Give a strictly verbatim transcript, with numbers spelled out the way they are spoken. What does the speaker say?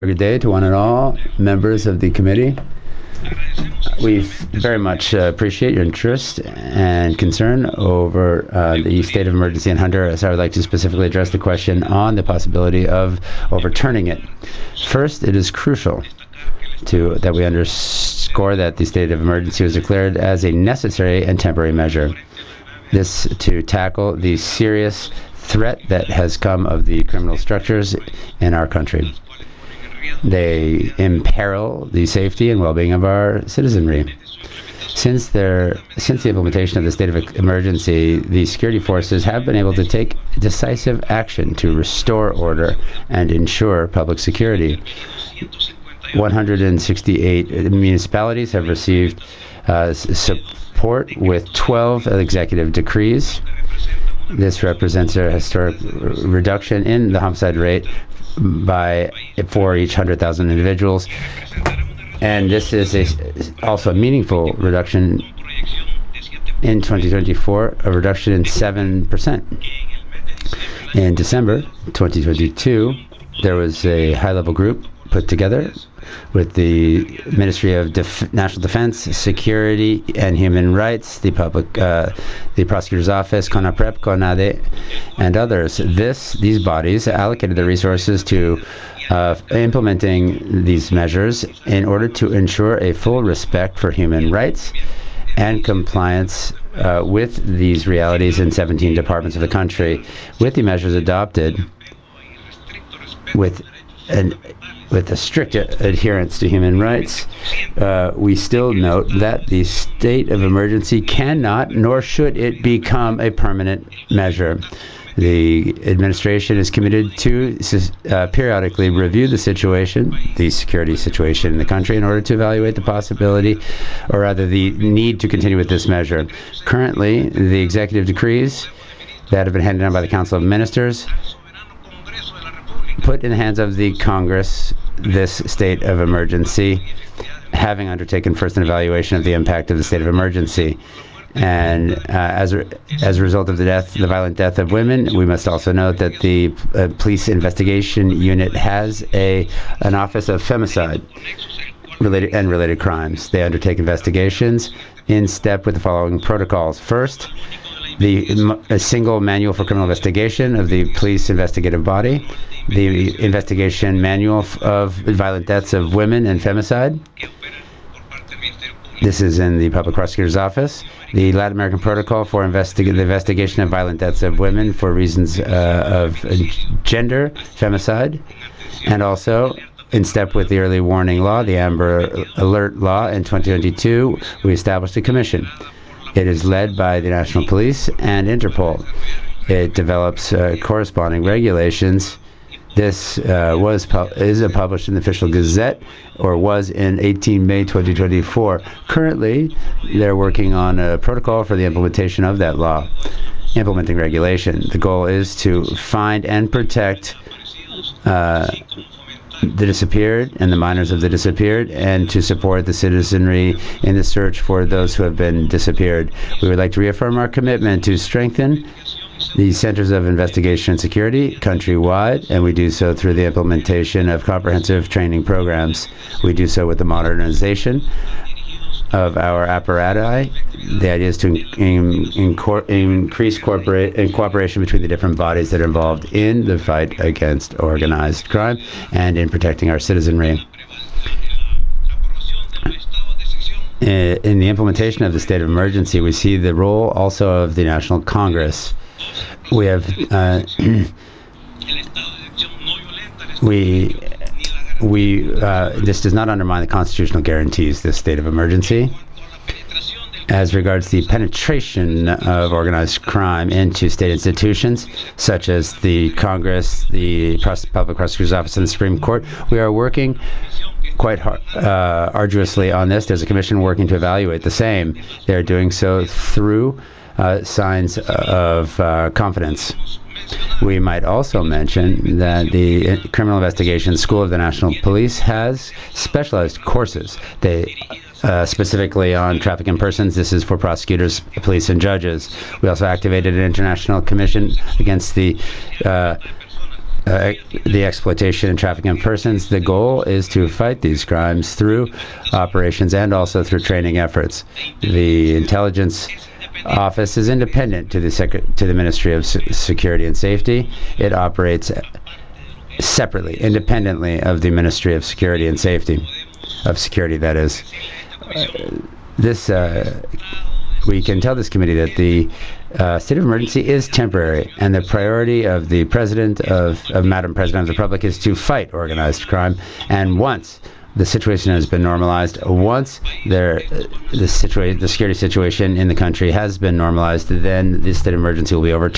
Good day to one and all members of the committee. We very much uh, appreciate your interest and concern over uh, the state of emergency in Honduras. I would like to specifically address the question on the possibility of overturning it. First, it is crucial to that we underscore that the state of emergency was declared as a necessary and temporary measure. This to tackle the serious threat that has come of the criminal structures in our country. They imperil the safety and well-being of our citizenry. Since their since the implementation of the state of emergency, the security forces have been able to take decisive action to restore order and ensure public security. one hundred sixty-eight municipalities have received uh, support with twelve executive decrees. This represents a historic reduction in the homicide rate by for each one hundred thousand individuals, and this is a, also a meaningful reduction in twenty twenty-four, a reduction in seven percent. In December twenty twenty-two, there was a high-level group put together with the Ministry of Def- National Defense, Security, and Human Rights, the public, uh, the Prosecutor's Office, CONAPREP, CONADE, and others. This, these bodies allocated their resources to uh, implementing these measures in order to ensure a full respect for human rights and compliance uh, with these realities in seventeen departments of the country. With the measures adopted, with an with a strict adherence to human rights, uh, we still note that the state of emergency cannot, nor should it become a permanent measure. The administration is committed to uh, periodically review the situation, the security situation in the country, in order to evaluate the possibility, or rather the need to continue with this measure. Currently, the executive decrees that have been handed down by the Council of Ministers put in the hands of the Congress this state of emergency, having undertaken first an evaluation of the impact of the state of emergency. And uh, as, a, as a result of the death, the violent death of women, we must also note that the uh, police investigation unit has a an office of femicide related and related crimes. They undertake investigations in step with the following protocols. First, the a single manual for criminal investigation of the police investigative body, the investigation manual of violent deaths of women and femicide. This is in the Public Prosecutor's Office. The Latin American Protocol for investi- the investigation of violent deaths of women for reasons uh, of gender, femicide, and also in step with the early warning law, the Amber Alert law in twenty twenty-two, we established a commission. It is led by the National Police and Interpol. It develops uh, corresponding regulations. This uh, was pu- is published in the Official Gazette, or was in eighteenth of May twenty twenty-four. Currently, they're working on a protocol for the implementation of that law, implementing regulation. The goal is to find and protect uh, the disappeared and the minors of the disappeared, and to support the citizenry in the search for those who have been disappeared. We would like to reaffirm our commitment to strengthen the Centers of Investigation and Security countrywide, and we do so through the implementation of comprehensive training programs. We do so with the modernization of our apparatus. The idea is to in, in, in, increase corporate in cooperation between the different bodies that are involved in the fight against organized crime and in protecting our citizenry. In the implementation of the state of emergency, we see the role also of the National Congress. We have uh, we we uh, this does not undermine the constitutional guarantees, this state of emergency. As regards the penetration of organized crime into state institutions, such as the Congress, the Public Prosecutor's Office, and the Supreme Court, we are working quite hard, uh, arduously on this. There's a commission working to evaluate the same. They're doing so through uh, signs of uh, confidence. We might also mention that the Criminal Investigation School of the National Police has specialized courses. They uh, specifically on trafficking persons. This is for prosecutors, police, and judges. We also activated an international commission against the uh, uh, the exploitation and trafficking of persons. The goal is to fight these crimes through operations and also through training efforts. The intelligence office is independent to the Sec- to the Ministry of S- Security and Safety. It operates separately, independently of the Ministry of Security and Safety, of Security, that is. Uh, this, uh, we can tell this committee that the uh, state of emergency is temporary, and the priority of the President of, of Madam President of the Republic is to fight organized crime. And once the situation has been normalized, once there, the situation, the security situation in the country has been normalized, then the state of emergency will be overturned.